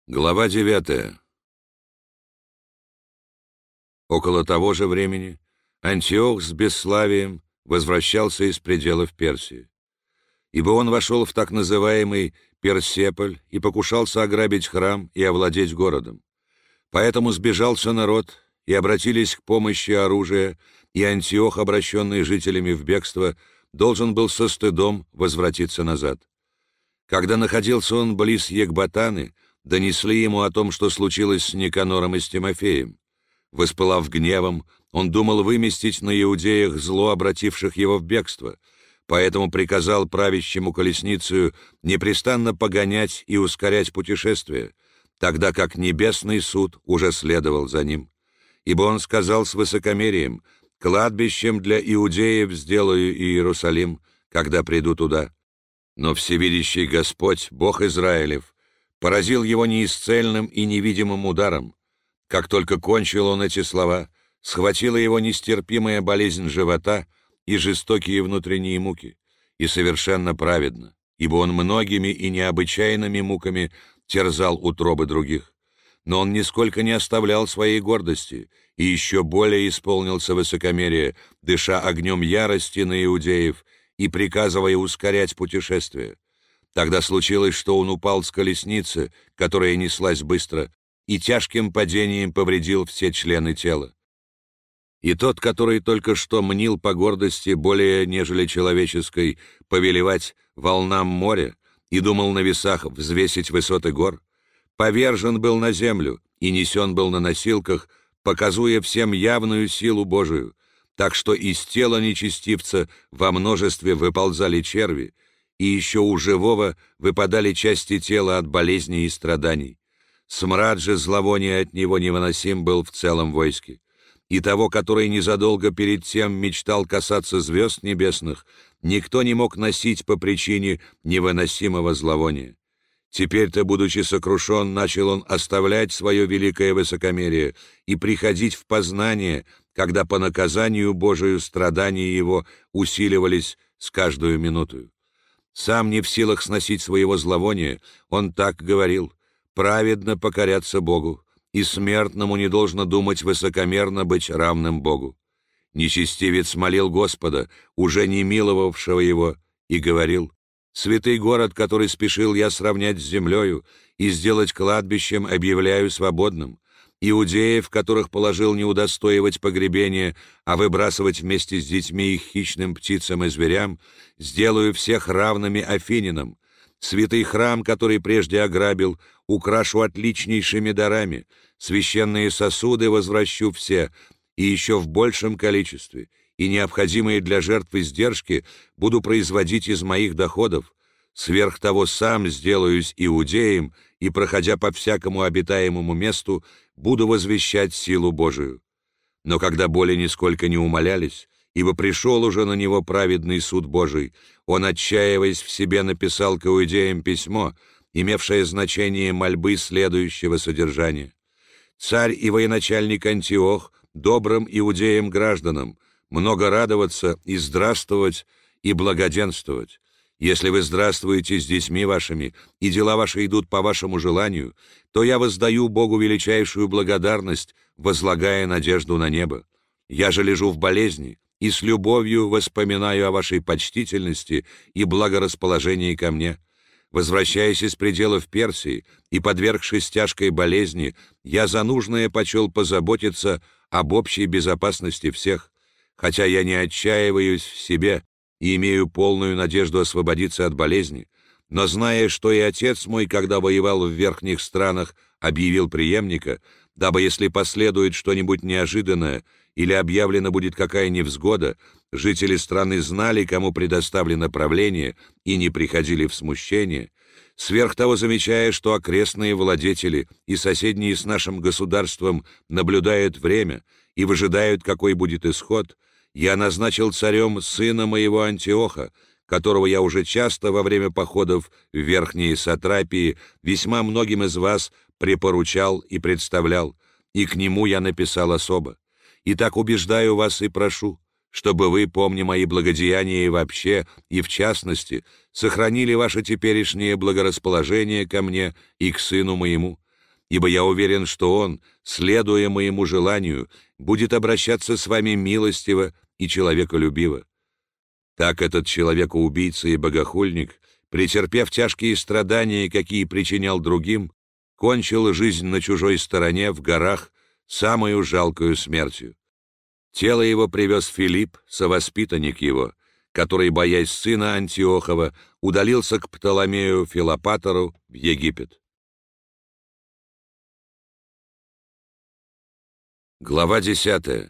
Глава 9. Около того же времени Антиох с бесславием возвращался из пределов Персии, ибо он вошел в так называемый Персеполь и покушался ограбить храм и овладеть городом. Поэтому сбежался народ, и обратились к помощи оружия, и Антиох, обращенный жителями в бегство, должен был со стыдом возвратиться назад. Когда находился он близ Екбатаны, донесли ему о том, что случилось с Никанором и с Тимофеем. Воспылав гневом, он думал выместить на иудеях зло, обративших его в бегство, поэтому приказал правящему колесницею непрестанно погонять и ускорять путешествие, тогда как небесный суд уже следовал за ним. Ибо он сказал с высокомерием: «Кладбищем для иудеев сделаю Иерусалим, когда приду туда». Но всевидящий Господь, Бог Израилев, поразил его неисцельным и невидимым ударом. Как только кончил он эти слова, схватила его нестерпимая болезнь живота и жестокие внутренние муки, и совершенно праведно, ибо он многими и необычайными муками терзал утробы других. Но он нисколько не оставлял своей гордости и еще более исполнился высокомерия, дыша огнем ярости на иудеев и приказывая ускорять путешествие. Тогда случилось, что он упал с колесницы, которая неслась быстро, и тяжким падением повредил все члены тела. И тот, который только что мнил по гордости более нежели человеческой повелевать волнам моря и думал на весах взвесить высоты гор, повержен был на землю и несен был на носилках, показуя всем явную силу Божию, так что из тела нечестивца во множестве выползали черви, и еще у живого выпадали части тела от болезней и страданий. Смрад же зловония от него невыносим был в целом войске. И того, который незадолго перед тем мечтал касаться звезд небесных, никто не мог носить по причине невыносимого зловония. Теперь-то, будучи сокрушен, начал он оставлять свое великое высокомерие и приходить в познание, когда по наказанию Божию страдания его усиливались с каждую минутою. Сам не в силах сносить своего зловония, он так говорил: «Праведно покоряться Богу, и смертному не должно думать высокомерно быть равным Богу». Нечестивец молил Господа, уже не миловавшего его, и говорил: «Святый город, который спешил я сравнять с землею и сделать кладбищем, объявляю свободным. Иудеев, которых положил не удостоивать погребения, а выбрасывать вместе с детьми их хищным птицам и зверям, сделаю всех равными афининам. Святый храм, который прежде ограбил, украшу отличнейшими дарами, священные сосуды возвращу все, и еще в большем количестве, и необходимые для жертв издержки буду производить из моих доходов. Сверх того сам сделаюсь иудеем, и, проходя по всякому обитаемому месту, буду возвещать силу Божию». Но когда боли нисколько не умалялись, ибо пришел уже на него праведный суд Божий, он, отчаиваясь в себе, написал к иудеям письмо, имевшее значение мольбы следующего содержания: «Царь и военачальник Антиох добрым иудеям-гражданам много радоваться и здравствовать и благоденствовать. Если вы здравствуете с детьми вашими, и дела ваши идут по вашему желанию, то я воздаю Богу величайшую благодарность, возлагая надежду на небо. Я же лежу в болезни, и с любовью воспоминаю о вашей почтительности и благорасположении ко мне. Возвращаясь из пределов Персии и подвергшись тяжкой болезни, я за нужное почел позаботиться об общей безопасности всех, хотя я не отчаиваюсь в себе и имею полную надежду освободиться от болезни, но зная, что и отец мой, когда воевал в верхних странах, объявил преемника, дабы, если последует что-нибудь неожиданное или объявлена будет какая невзгода, жители страны знали, кому предоставлено правление, и не приходили в смущение, сверх того замечая, что окрестные владетели и соседние с нашим государством наблюдают время и выжидают, какой будет исход, я назначил царем сына моего Антиоха, которого я уже часто во время походов в верхние сатрапии весьма многим из вас препоручал и представлял, и к нему я написал особо. И так убеждаю вас и прошу, чтобы вы, помня мои благодеяния и вообще, и в частности, сохранили ваше теперешнее благорасположение ко мне и к сыну моему, ибо я уверен, что он, следуя моему желанию, будет обращаться с вами милостиво и человеколюбиво. Так этот человекоубийца и богохульник, претерпев тяжкие страдания, какие причинял другим, кончил жизнь на чужой стороне в горах самую жалкую смертью. Тело его привез Филипп, совоспитанник его, который, боясь сына Антиохова, удалился к Птоломею Филопатору в Египет. Глава 10.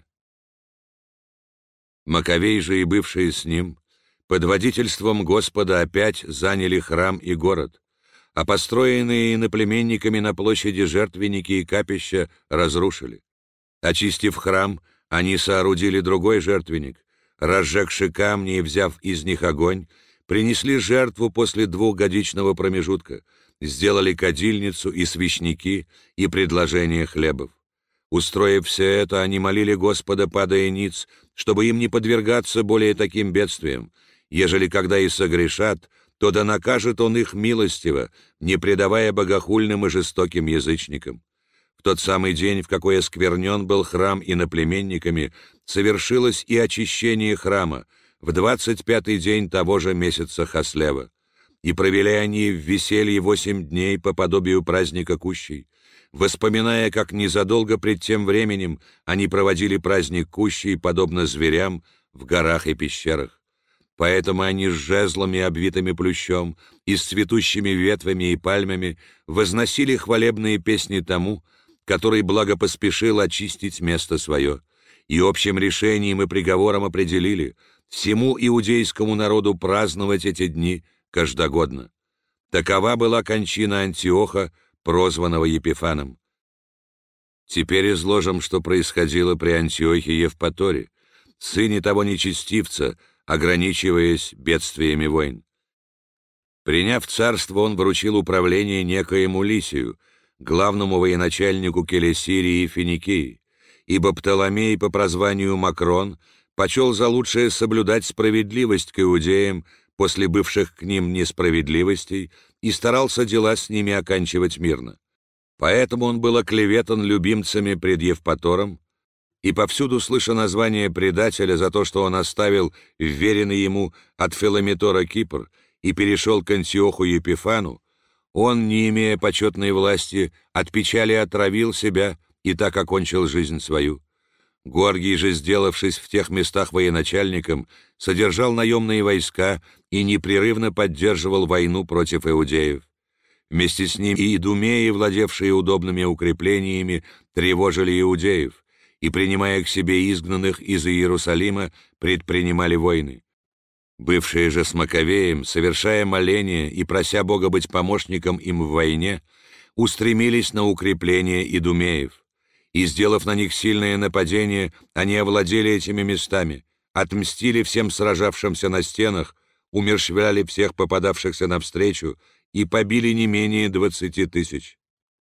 Маковей же и бывшие с ним под водительством Господа опять заняли храм и город, а построенные иноплеменниками на площади жертвенники и капища разрушили. Очистив храм, они соорудили другой жертвенник, разжегши камни и взяв из них огонь, принесли жертву после двухгодичного промежутка, сделали кадильницу и свечники и предложение хлебов. Устроив все это, они молили Господа, падая ниц, чтобы им не подвергаться более таким бедствиям. Ежели когда и согрешат, то да накажет он их милостиво, не предавая богохульным и жестоким язычникам. В тот самый день, в какой осквернен был храм иноплеменниками, совершилось и очищение храма, в 25-й день того же месяца Хаслева. И провели они в веселье 8 дней по подобию праздника Кущей, воспоминая, как незадолго пред тем временем они проводили праздник Кущей, подобно зверям, в горах и пещерах. Поэтому они с жезлами, обвитыми плющом, и с цветущими ветвями и пальмами возносили хвалебные песни тому, который благо поспешил очистить место свое, и общим решением и приговором определили всему иудейскому народу праздновать эти дни каждогодно. Такова была кончина Антиоха, прозванного Епифаном. Теперь изложим, что происходило при Антиохе Евпаторе, сыне того нечестивца, ограничиваясь бедствиями войн. Приняв царство, он вручил управление некоему Лисию, главному военачальнику Келесирии и Финикии, ибо Птоломей по прозванию Макрон почел за лучшее соблюдать справедливость к иудеям после бывших к ним несправедливостей и старался дела с ними оканчивать мирно. Поэтому он был оклеветан любимцами пред Евпатором, и повсюду слыша название предателя за то, что он оставил вверенный ему от Филометора Кипр и перешел к Антиоху Епифану, он, не имея почетной власти, от печали отравил себя и так окончил жизнь свою. Горгий же, сделавшись в тех местах военачальником, содержал наемные войска и непрерывно поддерживал войну против иудеев. Вместе с ним и идумеи, владевшие удобными укреплениями, тревожили иудеев, и, принимая к себе изгнанных из Иерусалима, предпринимали войны. Бывшие же с Маковеем, совершая моления и прося Бога быть помощником им в войне, устремились на укрепление идумеев. И, сделав на них сильное нападение, они овладели этими местами, отмстили всем сражавшимся на стенах, умерщвляли всех попадавшихся навстречу и побили не менее 20 тысяч.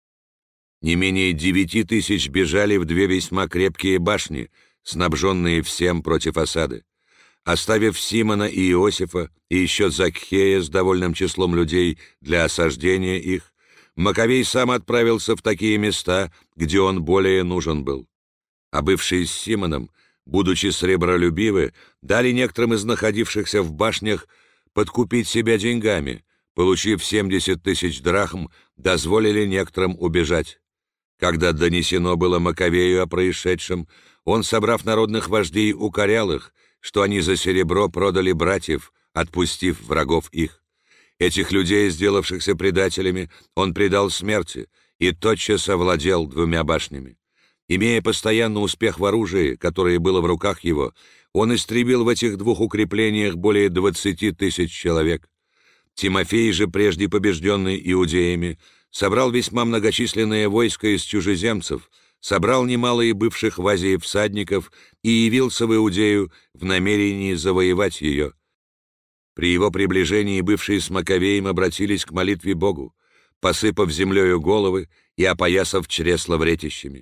Не менее 9 тысяч бежали в 2 весьма крепкие башни, снабженные всем против осады. Оставив Симона и Иосифа, и еще Закхея с довольным числом людей для осаждения их, Маковей сам отправился в такие места, где он более нужен был. А бывшие с Симоном, будучи сребролюбивы, дали некоторым из находившихся в башнях подкупить себя деньгами, получив 70 тысяч драхм, дозволили некоторым убежать. Когда донесено было Маковею о происшедшем, он, собрав народных вождей, укорял их, что они за серебро продали братьев, отпустив врагов их. Этих людей, сделавшихся предателями, он предал смерти и тотчас овладел 2 башнями. Имея постоянно успех в оружии, которое было в руках его, он истребил в этих 2 укреплениях более 20 тысяч человек. Тимофей же, прежде побежденный иудеями, собрал весьма многочисленное войско из чужеземцев, собрал немало и бывших в Азии всадников и явился в Иудею в намерении завоевать ее. При его приближении бывшие с Маковеем обратились к молитве Богу, посыпав землею головы и опоясав чресла вретищами.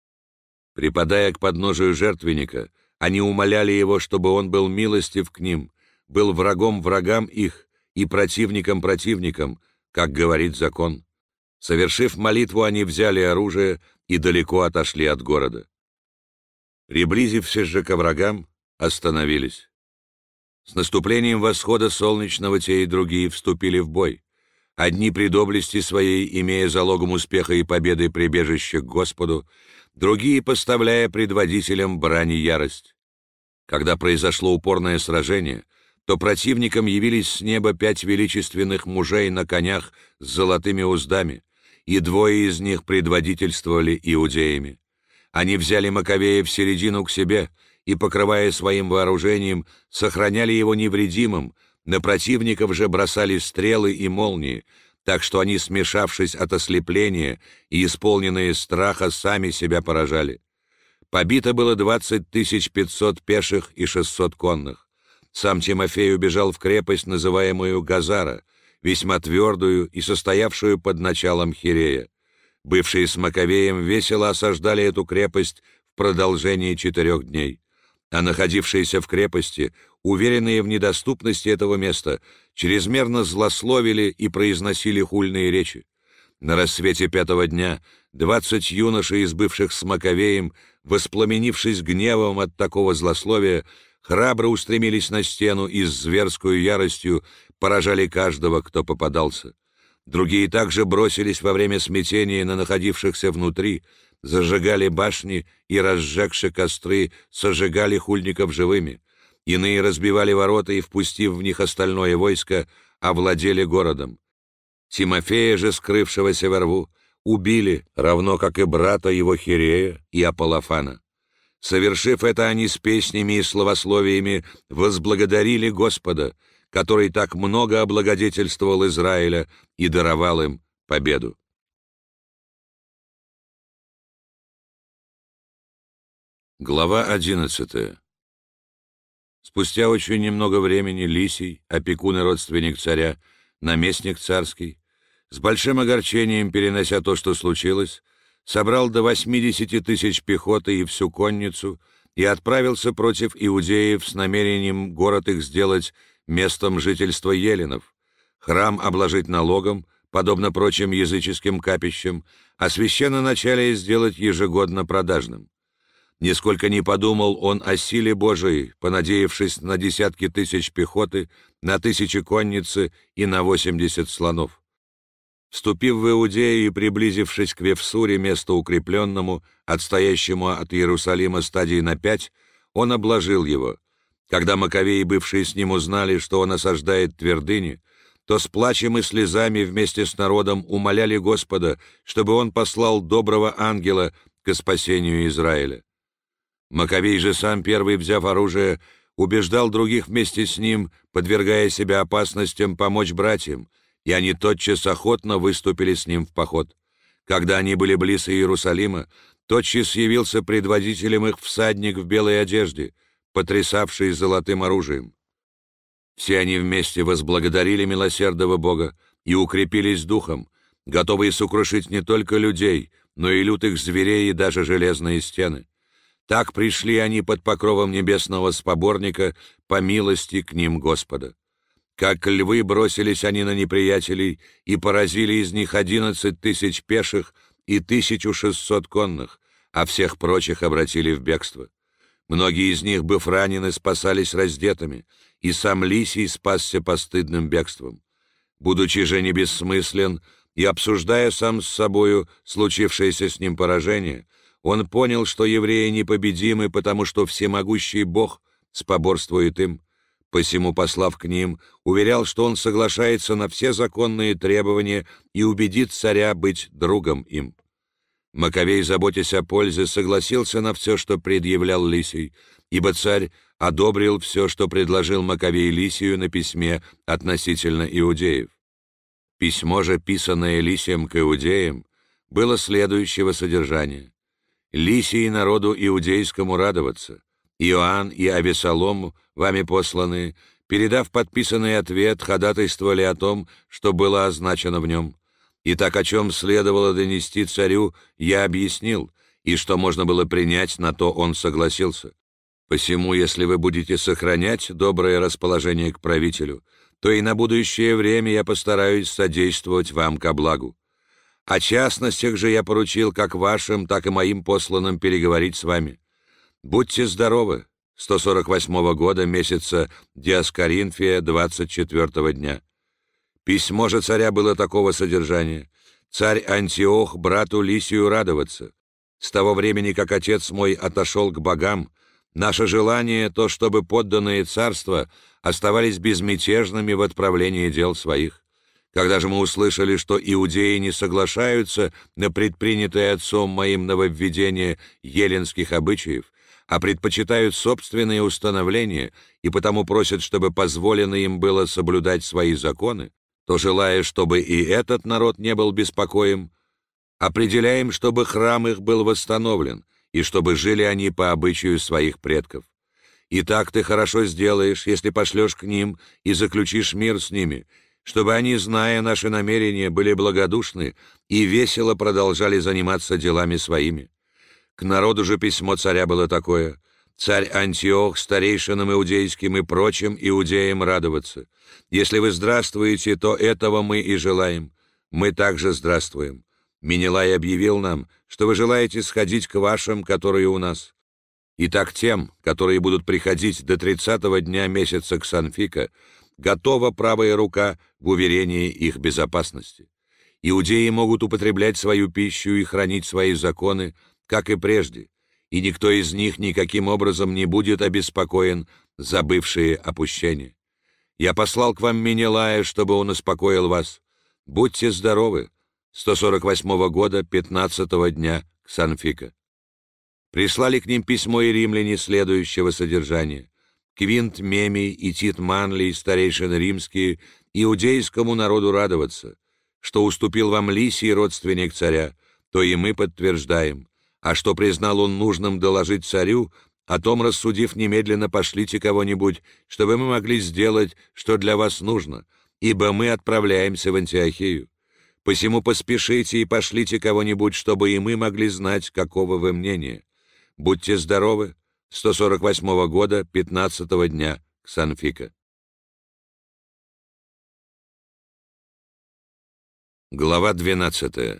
Припадая к подножию жертвенника, они умоляли его, чтобы он был милостив к ним, был врагом врагам их и противником противникам, как говорит закон. Совершив молитву, они взяли оружие и далеко отошли от города. Приблизившись же ко врагам, остановились. С наступлением восхода солнечного те и другие вступили в бой. Одни при доблести своей, имея залогом успеха и победы прибежище к Господу, другие поставляя предводителям брань и ярость. Когда произошло упорное сражение, то противникам явились с неба 5 величественных мужей на конях с золотыми уздами, и 2 из них предводительствовали иудеями. Они взяли Маковея в середину к себе и, покрывая своим вооружением, сохраняли его невредимым, на противников же бросали стрелы и молнии, так что они, смешавшись от ослепления и исполненные страха, сами себя поражали. Побито было 20 500 пеших и 600 конных. Сам Тимофей убежал в крепость, называемую Газара, весьма твердую и состоявшую под началом Хирея. Бывшие с Маковеем весело осаждали эту крепость в продолжении 4 дней, а находившиеся в крепости, уверенные в недоступности этого места, чрезмерно злословили и произносили хульные речи. На рассвете 5-го дня 20 юношей из бывших с Маковеем, воспламенившись гневом от такого злословия, храбро устремились на стену и с зверскую яростью поражали каждого, кто попадался. Другие также бросились во время смятения на находившихся внутри, зажигали башни и, разжегши костры, сожигали хульников живыми. Иные разбивали ворота и, впустив в них остальное войско, овладели городом. Тимофея же, скрывшегося во рву, убили, равно как и брата его Хирея и Аполлофана. Совершив это, они с песнями и словословиями возблагодарили Господа, который так много облагодетельствовал Израиля и даровал им победу. Глава 11. Спустя очень немного времени Лисий, опекун и родственник царя, наместник царский, с большим огорчением перенося то, что случилось, собрал до 80 тысяч пехоты и всю конницу и отправился против иудеев с намерением город их сделать местом жительства еленов, храм обложить налогом, подобно прочим языческим капищам, а священноначалие сделать ежегодно продажным. Нисколько не подумал он о силе Божией, понадеявшись на десятки тысяч пехоты, на 1000 конницы и на 80 слонов. Вступив в Иудею и приблизившись к Вифсуре, месту укрепленному, отстоящему от Иерусалима стадии на 5, он обложил его. Когда Маковеи, бывшие с ним, узнали, что он осаждает твердыни, то с плачем и слезами вместе с народом умоляли Господа, чтобы он послал доброго ангела к спасению Израиля. Маковей же сам, первый взяв оружие, убеждал других вместе с ним, подвергая себя опасностям, помочь братьям, и они тотчас охотно выступили с ним в поход. Когда они были близ Иерусалима, тотчас явился предводителем их всадник в белой одежде, потрясавший золотым оружием. Все они вместе возблагодарили милосердного Бога и укрепились духом, готовые сокрушить не только людей, но и лютых зверей и даже железные стены. Так пришли они под покровом небесного споборника по милости к ним Господа. Как львы бросились они на неприятелей и поразили из них 11 тысяч пеших и 1600 конных, а всех прочих обратили в бегство. Многие из них, быв ранены, спасались раздетыми, и сам Лисий спасся постыдным бегством. Будучи же не бессмыслен и обсуждая сам с собою случившееся с ним поражение, он понял, что евреи непобедимы, потому что всемогущий Бог споборствует им. Посему, послав к ним, уверял, что он соглашается на все законные требования и убедит царя быть другом им. Маковей, заботясь о пользе, согласился на все, что предъявлял Лисий, ибо царь одобрил все, что предложил Маковей Лисию на письме относительно иудеев. Письмо же, писанное Лисием к иудеям, было следующего содержания. «Лисии народу иудейскому радоваться. Иоанн и Авесолом, вами посланные, передав подписанный ответ, ходатайствовали о том, что было означено в нем. И так, о чем следовало донести царю, я объяснил, и что можно было принять, на то он согласился. Посему, если вы будете сохранять доброе расположение к правителю, то и на будущее время я постараюсь содействовать вам ко благу. О частностях же я поручил как вашим, так и моим посланным переговорить с вами. Будьте здоровы. 148 года месяца Диаскоринфия, 24 дня. Письмо же царя было такого содержания: «Царь Антиох брату Лисию радоваться. С того времени, как отец мой отошел к богам, наше желание то, чтобы подданные царства оставались безмятежными в отправлении дел своих. Когда же мы услышали, что иудеи не соглашаются на предпринятое отцом моим нововведение еленских обычаев, а предпочитают собственные установления и потому просят, чтобы позволено им было соблюдать свои законы, то, желая, чтобы и этот народ не был беспокоим, определяем, чтобы храм их был восстановлен, и чтобы жили они по обычаю своих предков. И так ты хорошо сделаешь, если пошлешь к ним и заключишь мир с ними, чтобы они, зная наши намерения, были благодушны и весело продолжали заниматься делами своими». К народу же письмо царя было такое: «Царь Антиох старейшинам иудейским и прочим иудеям радоваться. Если вы здравствуете, то этого мы и желаем. Мы также здравствуем. Менелай объявил нам, что вы желаете сходить к вашим, которые у нас. Итак, тем, которые будут приходить до 30-го дня месяца Ксанфика, готова правая рука в уверении их безопасности. Иудеи могут употреблять свою пищу и хранить свои законы, как и прежде, и никто из них никаким образом не будет обеспокоен за бывшие опущения. Я послал к вам Менелая, чтобы он успокоил вас. Будьте здоровы. 148 года, 15-го дня Ксанфика». Прислали к ним письмо и римляне следующего содержания: «Квинт Мемий и Тит Манлий, старейшины римские, иудейскому народу радоваться, что уступил вам Лисий, родственник царя, то и мы подтверждаем. А что признал он нужным доложить царю, о том рассудив немедленно пошлите кого-нибудь, чтобы мы могли сделать, что для вас нужно, ибо мы отправляемся в Антиохию. Посему поспешите и пошлите кого-нибудь, чтобы и мы могли знать, какого вы мнения. Будьте здоровы. 148 года, 15-го дня Ксанфика». Глава 12.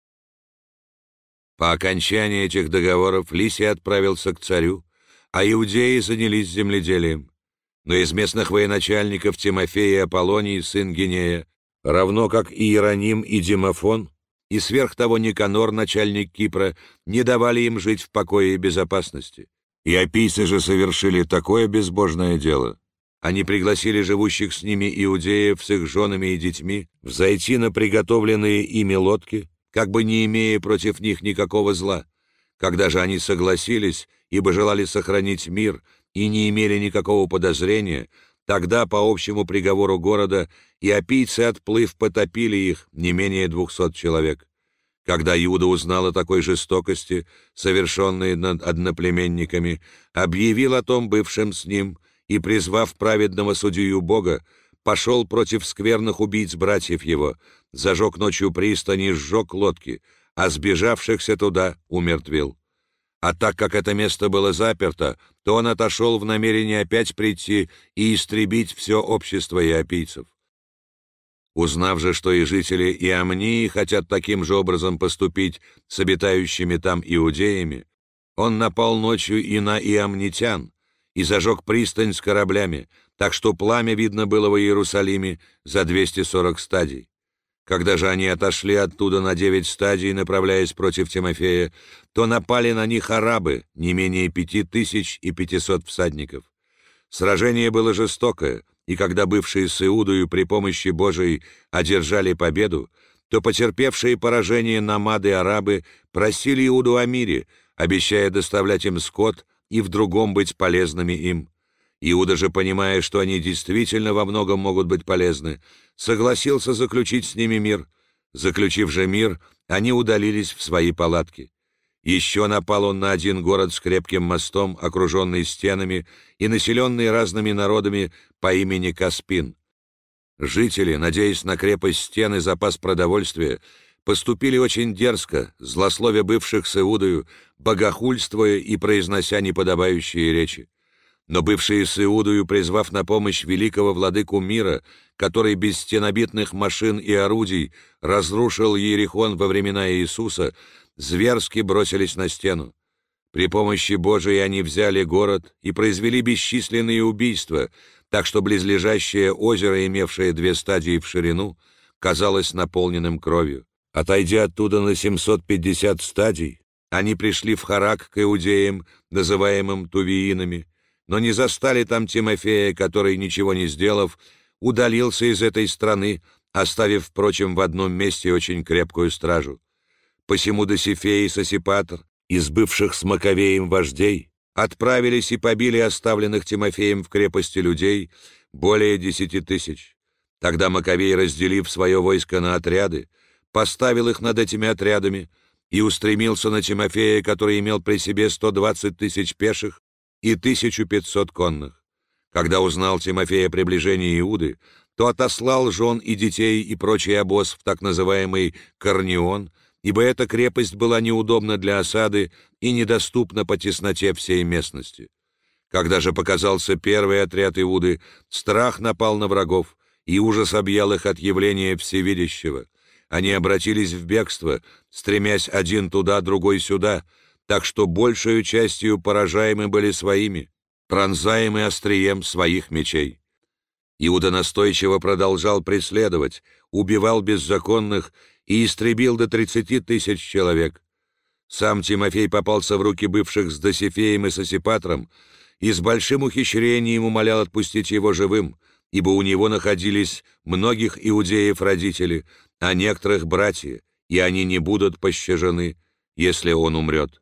По окончании этих договоров Лисий отправился к царю, а иудеи занялись земледелием. Но из местных военачальников Тимофей и Аполлоний, сын Гинея, равно как и Иероним и Димофон, и сверх того Никанор, начальник Кипра, не давали им жить в покое и безопасности. И апийцы же совершили такое безбожное дело. Они пригласили живущих с ними иудеев с их женами и детьми взойти на приготовленные ими лодки, как бы не имея против них никакого зла. Когда же они согласились, ибо желали сохранить мир и не имели никакого подозрения, тогда по общему приговору города и апийцы, отплыв, потопили их, не менее 200 человек. Когда Иуда узнал о такой жестокости, совершенной над одноплеменниками, объявил о том бывшим с ним и, призвав праведного судью Бога, пошел против скверных убийц братьев его, зажег ночью пристани и сжег лодки, а сбежавшихся туда умертвил. А так как это место было заперто, то он отошел в намерении опять прийти и истребить все общество иопийцев. Узнав же, что и жители Иомнии хотят таким же образом поступить с обитающими там иудеями, он напал ночью и на иомнитян, и зажег пристань с кораблями, так что пламя видно было в Иерусалиме за 240 стадий. Когда же они отошли оттуда на 9 стадий, направляясь против Тимофея, то напали на них арабы, не менее 5500 всадников. Сражение было жестокое, и когда бывшие с Иудою при помощи Божией одержали победу, то потерпевшие поражение намады-арабы просили Иуду о мире, обещая доставлять им скот и в другом быть полезными им. Иуда же, понимая, что они действительно во многом могут быть полезны, согласился заключить с ними мир. Заключив же мир, они удалились в свои палатки. Еще напал он на один город с крепким мостом, окруженный стенами и населенный разными народами по имени Каспин. Жители, надеясь на крепость стен и запас продовольствия, поступили очень дерзко, злословя бывших с Иудою, богохульствуя и произнося неподобающие речи. Но бывшие с Иудою, призвав на помощь великого владыку мира, который без стенобитных машин и орудий разрушил Иерихон во времена Иисуса, зверски бросились на стену. При помощи Божией они взяли город и произвели бесчисленные убийства, так что близлежащее озеро, имевшее 2 стадии в ширину, казалось наполненным кровью. Отойдя оттуда на 750 стадий, они пришли в Харак к иудеям, называемым Тувиинами, но не застали там Тимофея, который, ничего не сделав, удалился из этой страны, оставив, впрочем, в одном месте очень крепкую стражу. Посему Досифей и Сосипатр, из бывших с Маковеем вождей, отправились и побили оставленных Тимофеем в крепости людей более 10 000. Тогда Маковей, разделив свое войско на отряды, поставил их над этими отрядами и устремился на Тимофея, который имел при себе 120 000 пеших и 1500 конных. Когда узнал Тимофей о приближении Иуды, то отослал жен и детей и прочий обоз в так называемый Корнион, ибо эта крепость была неудобна для осады и недоступна по тесноте всей местности. Когда же показался первый отряд Иуды, страх напал на врагов, и ужас объял их от явления Всевидящего. Они обратились в бегство, стремясь один туда, другой сюда, так что большую частью поражаемы были своими, пронзаемы острием своих мечей. Иуда настойчиво продолжал преследовать, убивал беззаконных и истребил до 30 000 человек. Сам Тимофей попался в руки бывших с Досифеем и Сосипатром и с большим ухищрением умолял отпустить его живым, ибо у него находились многих иудеев родители, а некоторых братья, и они не будут пощажены, если он умрет.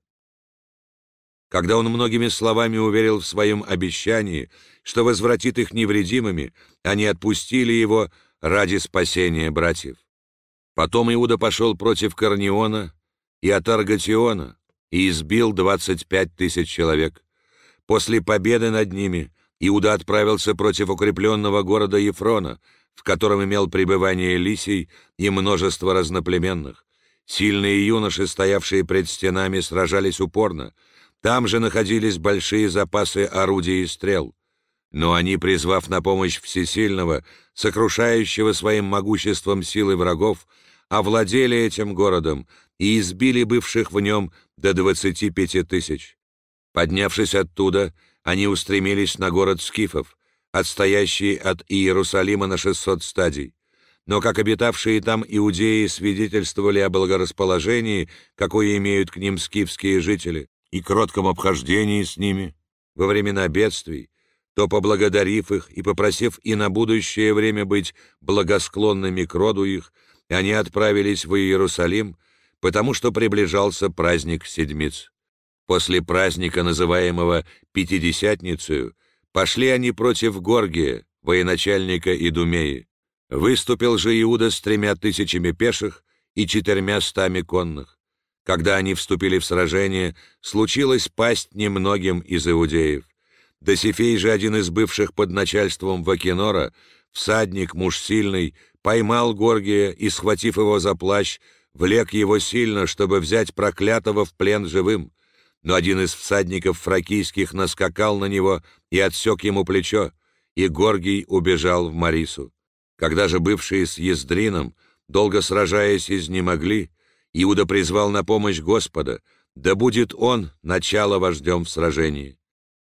Когда он многими словами уверил в своем обещании, что возвратит их невредимыми, они отпустили его ради спасения братьев. Потом Иуда пошел против Корниона и Атаргатиона и избил 25 000 человек. После победы над ними Иуда отправился против укрепленного города Ефрона, в котором имел пребывание Лисий и множество разноплеменных. Сильные юноши, стоявшие пред стенами, сражались упорно. Там же находились большие запасы орудий и стрел. Но они, призвав на помощь Всесильного, сокрушающего своим могуществом силы врагов, овладели этим городом и избили бывших в нем до 25 000. Поднявшись оттуда, они устремились на город скифов, отстоящий от Иерусалима на 600 стадий. Но как обитавшие там иудеи свидетельствовали о благорасположении, какое имеют к ним скифские жители, и кротком обхождении с ними во времена бедствий, то, поблагодарив их и попросив и на будущее время быть благосклонными к роду их, они отправились в Иерусалим, потому что приближался праздник Седмиц. После праздника, называемого Пятидесятницею, пошли они против Горгия, военачальника Идумеи. Выступил же Иуда с 3 000 пеших и 400 конных. Когда они вступили в сражение, случилось пасть немногим из иудеев. Досифей же, один из бывших под начальством Вакинора, всадник, муж сильный, поймал Горгия и, схватив его за плащ, влек его сильно, чтобы взять проклятого в плен живым. Но один из всадников фракийских наскакал на него и отсек ему плечо, и Горгий убежал в Марису. Когда же бывшие с Ездрином, долго сражаясь, изнемогли, Иуда призвал на помощь Господа, да будет он начало вождем в сражении.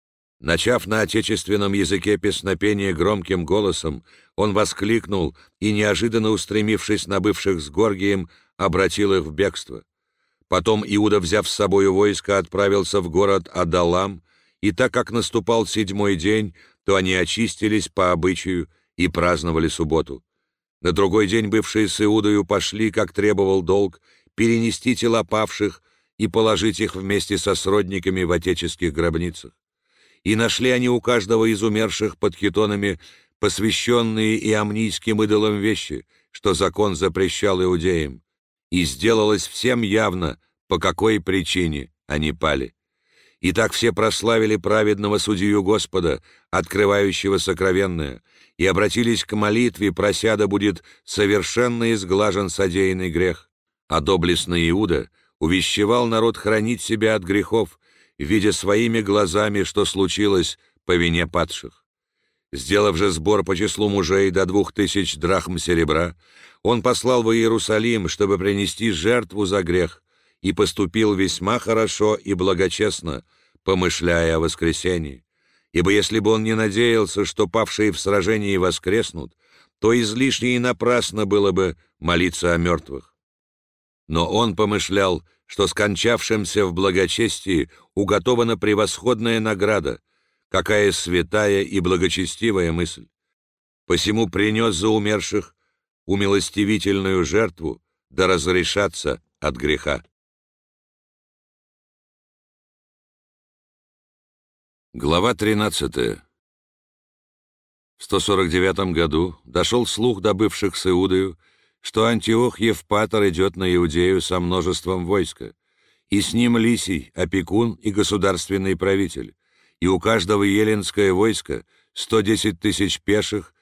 Начав на отечественном языке песнопение громким голосом, он воскликнул и, неожиданно устремившись на бывших с Горгием, обратил их в бегство. Потом Иуда, взяв с собою войско, отправился в город Адалам, и так как наступал 7-й день, то они очистились по обычаю и праздновали субботу. На другой день бывшие с Иудою пошли, как требовал долг, перенести тела павших и положить их вместе со сродниками в отеческих гробницах. И нашли они у каждого из умерших под хитонами посвященные иамнийским идолам вещи, что закон запрещал иудеям, и сделалось всем явно, по какой причине они пали. И так все прославили праведного судью Господа, открывающего сокровенное, и обратились к молитве, прося да будет совершенно изглажен содеянный грех. А доблестный Иуда увещевал народ хранить себя от грехов, видя своими глазами, что случилось по вине падших. Сделав же сбор по числу мужей до 2000 драхм серебра, он послал в Иерусалим, чтобы принести жертву за грех, и поступил весьма хорошо и благочестно, помышляя о воскресении. Ибо если бы он не надеялся, что павшие в сражении воскреснут, то излишне и напрасно было бы молиться о мертвых. Но он помышлял, что скончавшимся в благочестии уготована превосходная награда, какая святая и благочестивая мысль. Посему принес за умерших умилостивительную жертву, да разрешаться от греха. Глава 13. В 149 году дошел слух до бывших с Иудою, что Антиох Евпатор идет на Иудею со множеством войска, и с ним Лисий, опекун и государственный правитель, и у каждого еленское войско 110 тысяч пеших,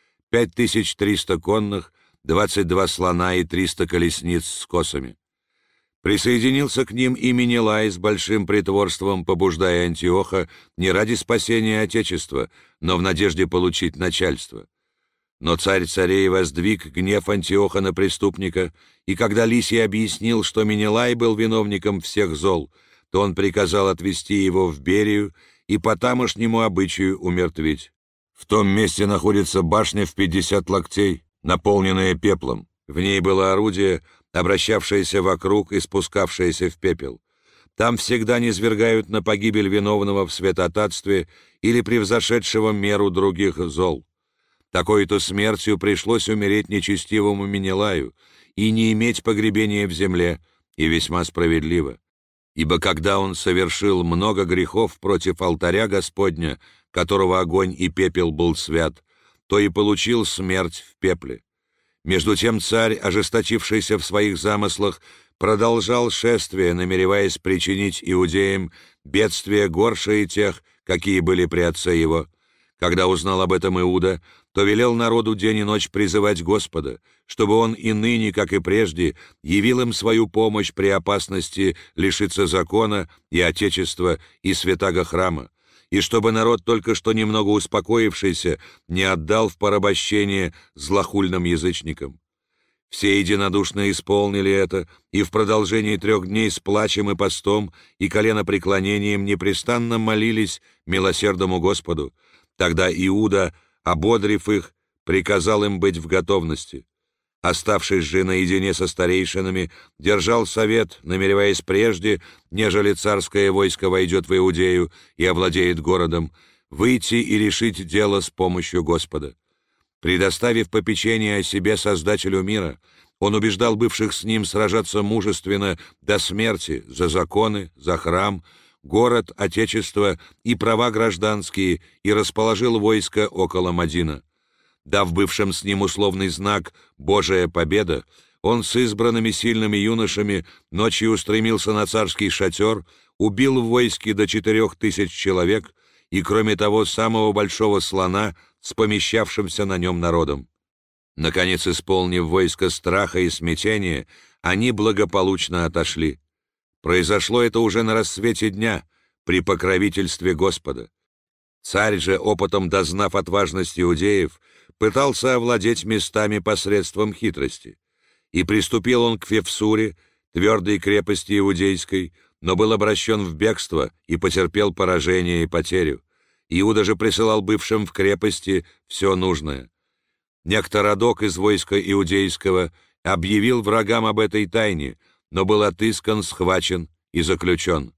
5300 конных, 22 слона и 300 колесниц с косами. Присоединился к ним и Менелай с большим притворством, побуждая Антиоха не ради спасения Отечества, но в надежде получить начальство. Но царь царей воздвиг гнев Антиоха на преступника, и когда Лисий объяснил, что Менелай был виновником всех зол, то он приказал отвести его в Берию и по тамошнему обычаю умертвить. В том месте находится башня в 50 локтей, наполненная пеплом. В ней было орудие, обращавшееся вокруг и спускавшееся в пепел. Там всегда низвергают на погибель виновного в святотатстве или превзошедшего меру других зол. Такой-то смертью пришлось умереть нечестивому Менелаю и не иметь погребения в земле, и весьма справедливо. Ибо когда он совершил много грехов против алтаря Господня, которого огонь и пепел был свят, то и получил смерть в пепле. Между тем царь, ожесточившийся в своих замыслах, продолжал шествие, намереваясь причинить иудеям бедствия горшие тех, какие были при отце его. Когда узнал об этом Иуда, то велел народу день и ночь призывать Господа, чтобы он и ныне, как и прежде, явил им свою помощь при опасности лишиться закона и отечества и святаго храма, и чтобы народ, только что немного успокоившийся, не отдал в порабощение злохульным язычникам. Все единодушно исполнили это, и в продолжении 3 дней с плачем и постом и коленопреклонением непрестанно молились милосердному Господу. Тогда Иуда, ободрив их, приказал им быть в готовности. Оставшись же наедине со старейшинами, держал совет, намереваясь прежде, нежели царское войско войдет в Иудею и овладеет городом, выйти и решить дело с помощью Господа. Предоставив попечение о себе Создателю мира, он убеждал бывших с ним сражаться мужественно до смерти за законы, за храм, город, отечество и права гражданские, и расположил войско около Мадина. Дав бывшим с ним условный знак «Божия победа», он с избранными сильными юношами ночью устремился на царский шатер, убил в войске до 4000 человек и, кроме того, самого большого слона с помещавшимся на нем народом. Наконец, исполнив войско страха и смятения, они благополучно отошли. Произошло это уже на рассвете дня, при покровительстве Господа. Царь же, опытом дознав отважность иудеев, пытался овладеть местами посредством хитрости. И приступил он к Февсуре, твердой крепости иудейской, но был обращен в бегство и потерпел поражение и потерю. Иуда же присылал бывшим в крепости все нужное. Некто Радок из войска иудейского объявил врагам об этой тайне, но был отыскан, схвачен и заключен.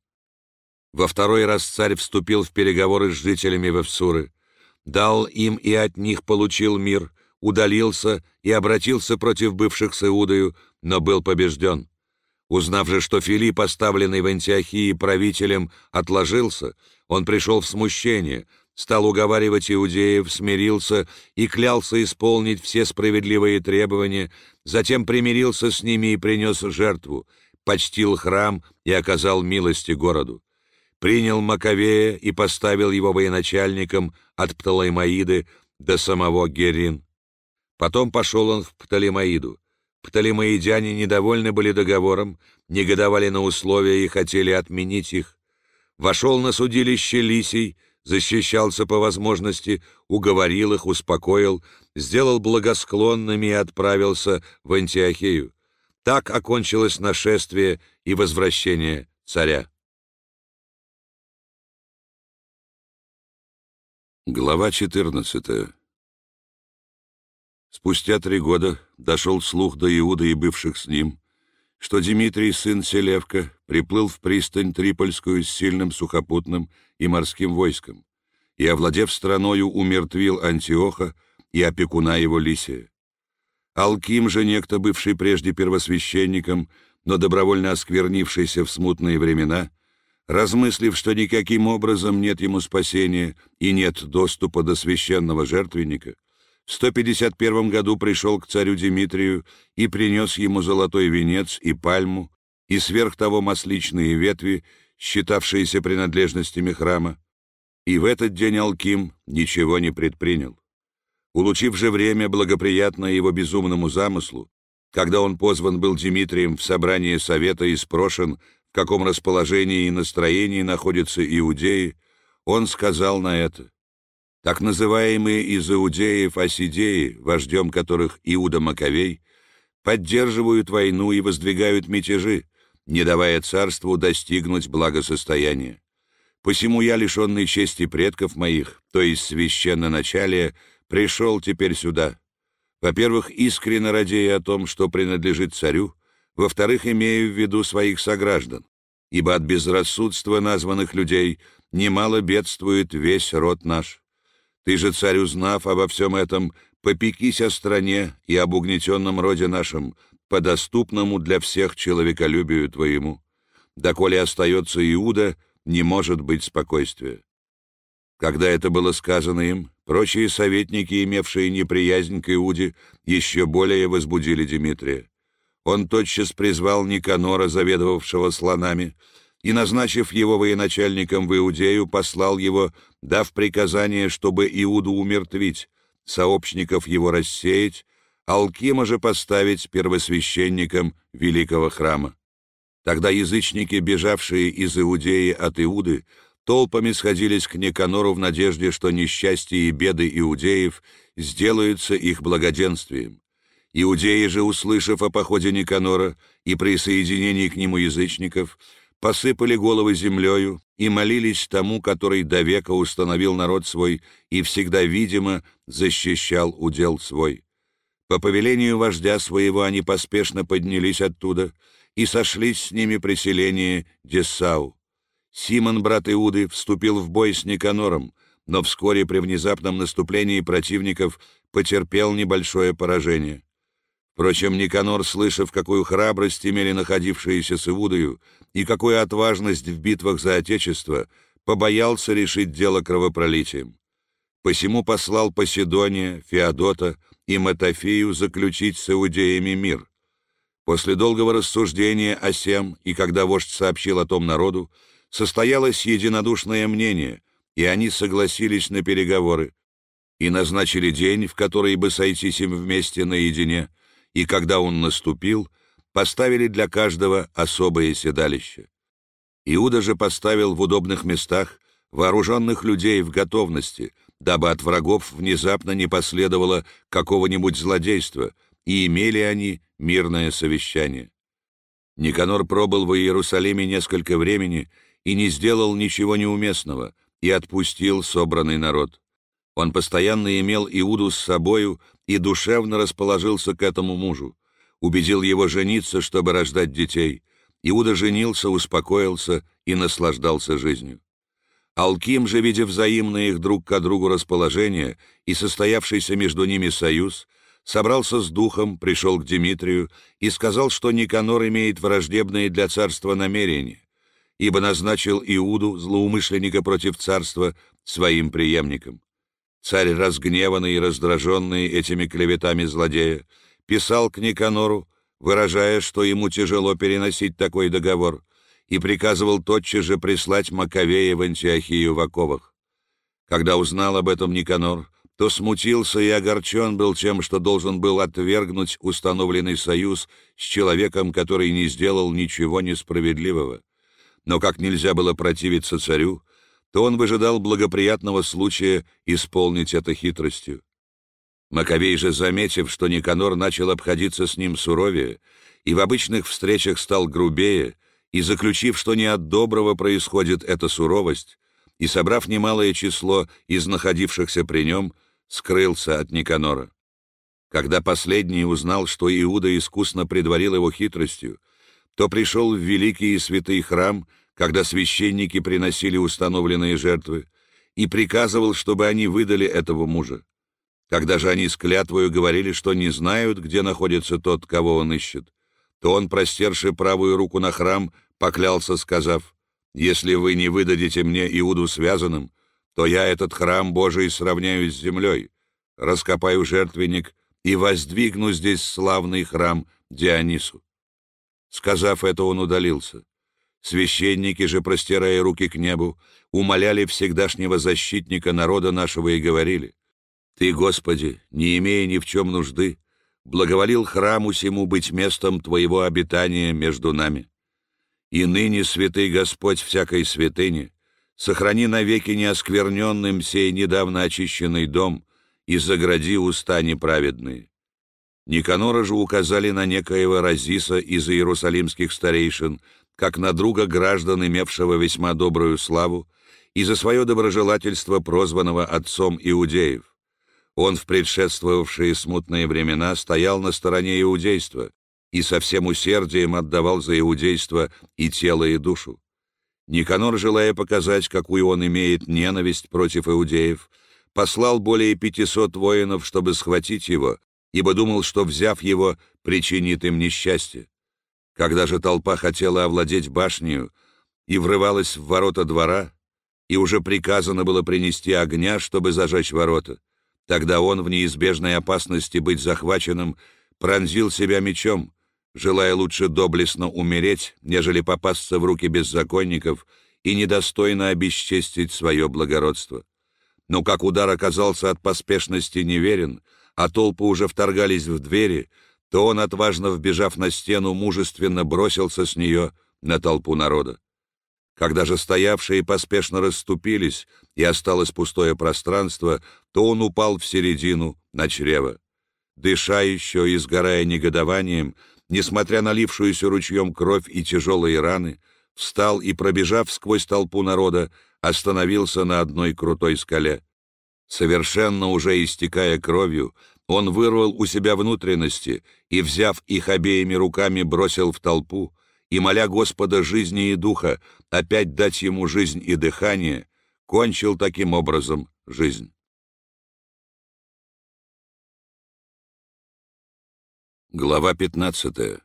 Во второй раз царь вступил в переговоры с жителями Вевсуры, дал им и от них получил мир, удалился и обратился против бывших с Иудою, но был побежден. Узнав же, что Филипп, поставленный в Антиохии правителем, отложился, он пришел в смущение, стал уговаривать иудеев, смирился и клялся исполнить все справедливые требования, затем примирился с ними и принес жертву, почтил храм и оказал милости городу. Принял Маковея и поставил его военачальником от Птолемаиды до самого Герин. Потом пошел он в Птолемаиду. Птолемаидяне недовольны были договором, негодовали на условия и хотели отменить их. Вошел на судилище Лисий, защищался по возможности, уговорил их, успокоил, сделал благосклонными и отправился в Антиохию. Так окончилось нашествие и возвращение царя. Глава 14. Спустя 3 года дошел слух до Иуды и бывших с ним, что Димитрий, сын Селевка, приплыл в пристань Трипольскую с сильным сухопутным и морским войском, и, овладев страною, умертвил Антиоха и опекуна его Лисия. Алким же, некто бывший прежде первосвященником, но добровольно осквернившийся в смутные времена, размыслив, что никаким образом нет ему спасения и нет доступа до священного жертвенника, в 151 году пришел к царю Димитрию и принес ему золотой венец и пальму, и сверх того масличные ветви, считавшиеся принадлежностями храма. И в этот день Алким ничего не предпринял. Улучив же время, благоприятное его безумному замыслу, когда он позван был Димитрием в собрание совета и спрошен, в каком расположении и настроении находятся иудеи, он сказал на это: так называемые из иудеев осидеи, вождем которых Иуда Маковей, поддерживают войну и воздвигают мятежи, не давая царству достигнуть благосостояния. Посему я, лишенный чести предков моих, то есть священноначалия, пришел теперь сюда. Во-первых, искренне радея о том, что принадлежит царю, во-вторых, имею в виду своих сограждан, ибо от безрассудства названных людей немало бедствует весь род наш. Ты же, царь, узнав обо всем этом, попекись о стране и об угнетенном роде нашем, по доступному для всех человеколюбию твоему. Доколе остается Иуда, не может быть спокойствия». Когда это было сказано им, прочие советники, имевшие неприязнь к Иуде, еще более возбудили Димитрия. Он тотчас призвал Никанора, заведовавшего слонами, и, назначив его военачальником в Иудею, послал его, дав приказание, чтобы Иуду умертвить, сообщников его рассеять, Алкима же поставить первосвященником великого храма. Тогда язычники, бежавшие из Иудеи от Иуды, толпами сходились к Никанору в надежде, что несчастья и беды иудеев сделаются их благоденствием. Иудеи же, услышав о походе Никанора и присоединении к нему язычников, посыпали головы землею и молились тому, который до века установил народ свой и всегда, видимо, защищал удел свой. По повелению вождя своего они поспешно поднялись оттуда и сошлись с ними при селении Десау. Симон, брат Иуды, вступил в бой с Никанором, но вскоре при внезапном наступлении противников потерпел небольшое поражение. Впрочем, Никанор, слышав, какую храбрость имели находившиеся с Иудою и какую отважность в битвах за Отечество, побоялся решить дело кровопролитием. Посему послал Поседония, Феодота и Матофию заключить с иудеями мир. После долгого рассуждения о сем, и когда вождь сообщил о том народу, состоялось единодушное мнение, и они согласились на переговоры, и назначили день, в который бы сойтись им вместе наедине, и когда он наступил, поставили для каждого особое седалище. Иуда же поставил в удобных местах вооруженных людей в готовности, дабы от врагов внезапно не последовало какого-нибудь злодейства, и имели они мирное совещание. Никанор пробыл в Иерусалиме несколько времени и не сделал ничего неуместного, и отпустил собранный народ. Он постоянно имел Иуду с собою и душевно расположился к этому мужу, убедил его жениться, чтобы рождать детей. Иуда женился, успокоился и наслаждался жизнью. Алким же, видя взаимное их друг к другу расположение и состоявшийся между ними союз, собрался с духом, пришел к Димитрию и сказал, что Никанор имеет враждебные для царства намерения, ибо назначил Иуду, злоумышленника против царства, своим преемником. Царь, разгневанный и раздраженный этими клеветами злодея, писал к Никанору, выражая, что ему тяжело переносить такой договор, и приказывал тотчас же прислать Маковея в Антиохию в оковах. Когда узнал об этом Никанор, то смутился и огорчен был тем, что должен был отвергнуть установленный союз с человеком, который не сделал ничего несправедливого. Но как нельзя было противиться царю, то он выжидал благоприятного случая исполнить это хитростью. Маковей же, заметив, что Никанор начал обходиться с ним суровее и в обычных встречах стал грубее, и заключив, что не от доброго происходит эта суровость, и, собрав немалое число из находившихся при нем, скрылся от Никанора. Когда последний узнал, что Иуда искусно предварил его хитростью, то пришел в великий и святый храм, когда священники приносили установленные жертвы, и приказывал, чтобы они выдали этого мужа. Когда же они с клятвою говорили, что не знают, где находится тот, кого он ищет, то он, простерши правую руку на храм, поклялся, сказав: «Если вы не выдадите мне Иуду связанным, то я этот храм Божий сравняю с землей, раскопаю жертвенник и воздвигну здесь славный храм Дионису». Сказав это, он удалился. Священники же, простирая руки к небу, умоляли всегдашнего защитника народа нашего и говорили: «Ты, Господи, не имея ни в чем нужды, благоволил храму сему быть местом Твоего обитания между нами. И ныне, святый Господь всякой святыни, сохрани навеки неоскверненным сей недавно очищенный дом и загради уста неправедные». Никанора же указали на некоего Разиса из иерусалимских старейшин, как на друга граждан, имевшего весьма добрую славу, и за свое доброжелательство прозванного отцом иудеев. Он в предшествовавшие смутные времена стоял на стороне иудейства и со всем усердием отдавал за иудейство и тело, и душу. Никанор, желая показать, какую он имеет ненависть против иудеев, послал более 500 воинов, чтобы схватить его, ибо думал, что, взяв его, причинит им несчастье. Когда же толпа хотела овладеть башнею и врывалась в ворота двора, и уже приказано было принести огня, чтобы зажечь ворота, тогда он, в неизбежной опасности быть захваченным, пронзил себя мечом, желая лучше доблестно умереть, нежели попасться в руки беззаконников и недостойно обесчестить свое благородство. Но как удар оказался от поспешности неверен, а толпы уже вторгались в двери, то он, отважно вбежав на стену, мужественно бросился с нее на толпу народа. Когда же стоявшие поспешно расступились, и осталось пустое пространство, то он упал в середину на чрево. Дыша еще и сгорая негодованием, несмотря на лившуюся ручьем кровь и тяжелые раны, встал и, пробежав сквозь толпу народа, остановился на одной крутой скале. Совершенно уже истекая кровью, он вырвал у себя внутренности и, взяв их обеими руками, бросил в толпу, и, моля Господа жизни и духа опять дать ему жизнь и дыхание, кончил таким образом жизнь. Глава 15.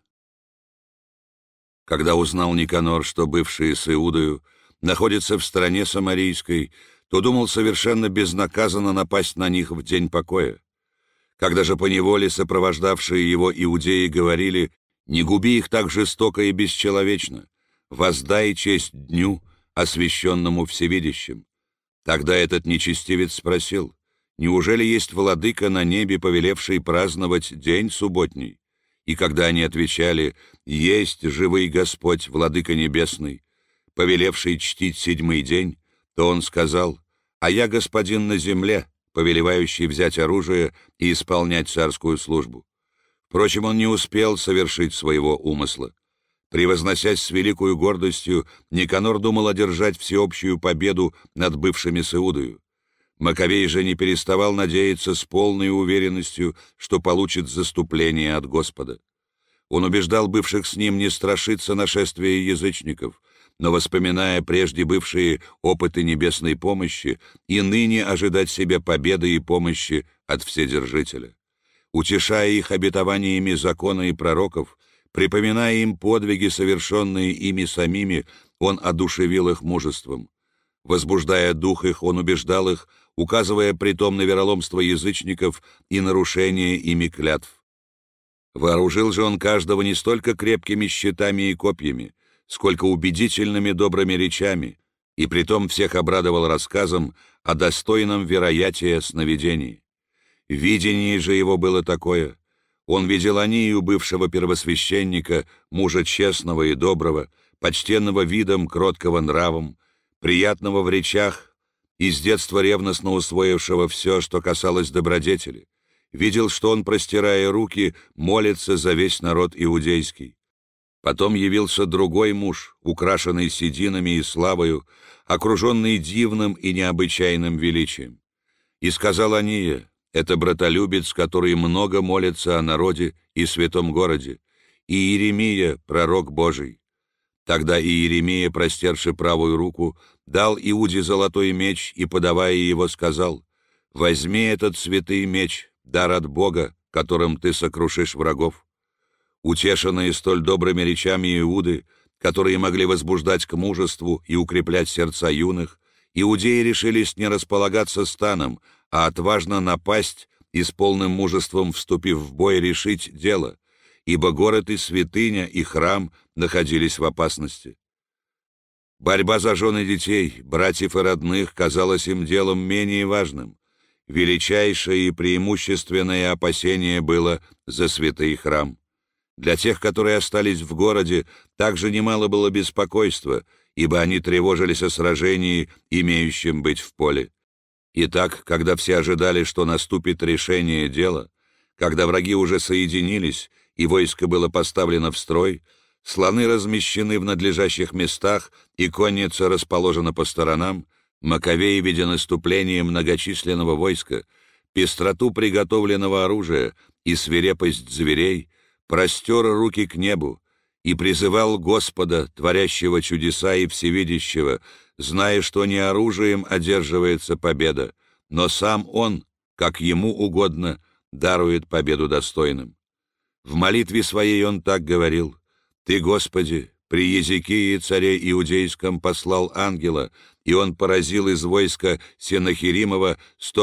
Когда узнал Никанор, что бывшие с Иудою находятся в стране самарийской, то думал совершенно безнаказанно напасть на них в день покоя. Когда же поневоле сопровождавшие его иудеи говорили: «Не губи их так жестоко и бесчеловечно, воздай честь дню, освященному всевидящим». Тогда этот нечестивец спросил: «Неужели есть владыка на небе, повелевший праздновать день субботний?» И когда они отвечали: «Есть живый Господь, владыка небесный, повелевший чтить седьмой день», то он сказал: «А я господин на земле, повелевающий взять оружие и исполнять царскую службу». Впрочем, он не успел совершить своего умысла. Превозносясь с великою гордостью, Никанор думал одержать всеобщую победу над бывшими с Иудою. Маковей же не переставал надеяться с полной уверенностью, что получит заступление от Господа. Он убеждал бывших с ним не страшиться нашествия язычников, но, воспоминая прежде бывшие опыты небесной помощи, и ныне ожидать себе победы и помощи от Вседержителя. Утешая их обетованиями закона и пророков, припоминая им подвиги, совершенные ими самими, он одушевил их мужеством. Возбуждая дух их, он убеждал их, указывая притом на вероломство язычников и нарушение ими клятв. Вооружил же он каждого не столько крепкими щитами и копьями, сколько убедительными добрыми речами, и притом всех обрадовал рассказом о достойном вероятия сновидений. Видение же его было такое: он видел Анию, бывшего первосвященника, мужа честного и доброго, почтенного видом, кроткого нравом, приятного в речах и с детства ревностно усвоившего все, что касалось добродетели, видел, что он, простирая руки, молится за весь народ иудейский. Потом явился другой муж, украшенный сединами и славою, окруженный дивным и необычайным величием. И сказал Ания: это братолюбец, который много молится о народе и святом городе, и Иеремия, пророк Божий. Тогда Иеремия, простерши правую руку, дал Иуде золотой меч и, подавая его, сказал: возьми этот святый меч, дар от Бога, которым ты сокрушишь врагов. Утешенные столь добрыми речами Иуды, которые могли возбуждать к мужеству и укреплять сердца юных, иудеи решились не располагаться станом, а отважно напасть и с полным мужеством, вступив в бой, решить дело, ибо город и святыня, и храм находились в опасности. Борьба за жен и детей, братьев и родных казалась им делом менее важным. Величайшее и преимущественное опасение было за святый храм. Для тех, которые остались в городе, также немало было беспокойства, ибо они тревожились о сражении, имеющем быть в поле. Итак, когда все ожидали, что наступит решение дела, когда враги уже соединились и войско было поставлено в строй, слоны размещены в надлежащих местах и конница расположена по сторонам, Маковеи, видя наступление многочисленного войска, пестроту приготовленного оружия и свирепость зверей, простер руки к небу и призывал Господа, творящего чудеса и всевидящего, зная, что не оружием одерживается победа, но сам Он, как Ему угодно, дарует победу достойным. В молитве своей он так говорил: «Ты, Господи, при Езекии, царе иудейском, послал ангела, и он поразил из войска Сенахеримова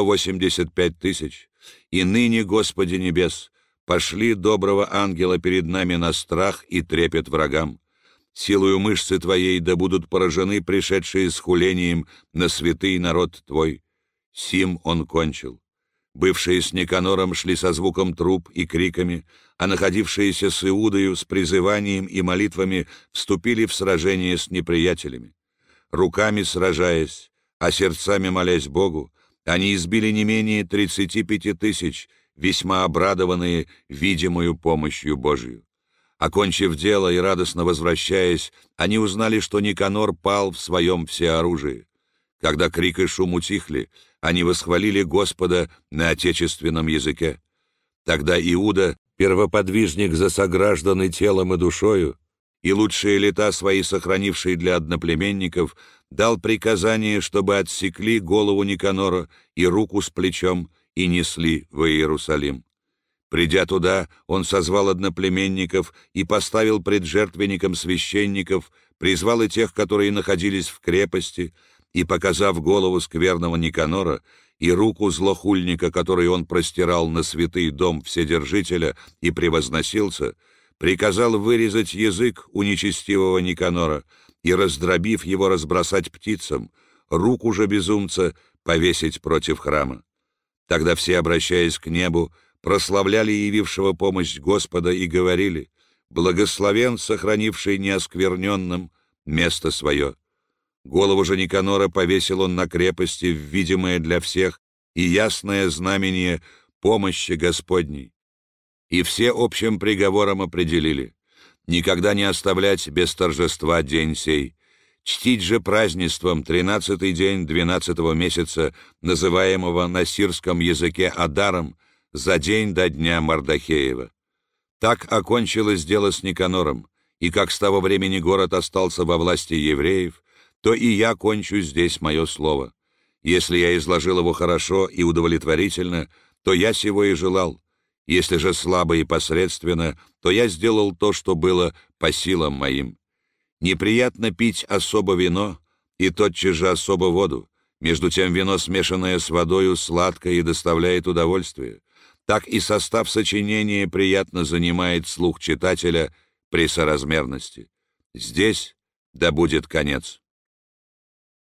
185 тысяч. И ныне, Господи небес, пошли доброго ангела перед нами на страх и трепет врагам. Силою мышцы Твоей да будут поражены пришедшие с хулением на святый народ Твой». Сим он кончил. Бывшие с Никанором шли со звуком труб и криками, а находившиеся с Иудою с призыванием и молитвами вступили в сражение с неприятелями. Руками сражаясь, а сердцами молясь Богу, они избили не менее 35 тысяч, весьма обрадованные видимою помощью Божию. Окончив дело и радостно возвращаясь, они узнали, что Никанор пал в своем всеоружии. Когда крик и шум утихли, они восхвалили Господа на отечественном языке. Тогда Иуда, первоподвижник за сограждан и телом и душою, и лучшие лета свои сохранивший для одноплеменников, дал приказание, чтобы отсекли голову Никанора и руку с плечом и несли в Иерусалим. Придя туда, он созвал одноплеменников и поставил пред жертвенником священников, призвал и тех, которые находились в крепости, и, показав голову скверного Никанора и руку злохульника, который он простирал на святый дом Вседержителя и превозносился, приказал вырезать язык у нечестивого Никанора и, раздробив его, разбросать птицам, руку же безумца повесить против храма. Тогда все, обращаясь к небу, прославляли явившего помощь Господа и говорили: «Благословен, сохранивший неоскверненным место свое». Голову же Никанора повесил он на крепости в видимое для всех и ясное знамение помощи Господней. И все общим приговором определили: никогда не оставлять без торжества день сей, чтить же празднеством 13-й день 12-го месяца, называемого на сирском языке Адаром, за день до дня Мардахеева. Так окончилось дело с Никанором, и как с того времени город остался во власти евреев, то и я кончу здесь мое слово. Если я изложил его хорошо и удовлетворительно, то я сего и желал. Если же слабо и посредственно, то я сделал то, что было по силам моим. Неприятно пить особо вино и тотчас же особо воду. Между тем вино, смешанное с водою, сладкое и доставляет удовольствие. Так и состав сочинения приятно занимает слух читателя при соразмерности. Здесь да будет конец.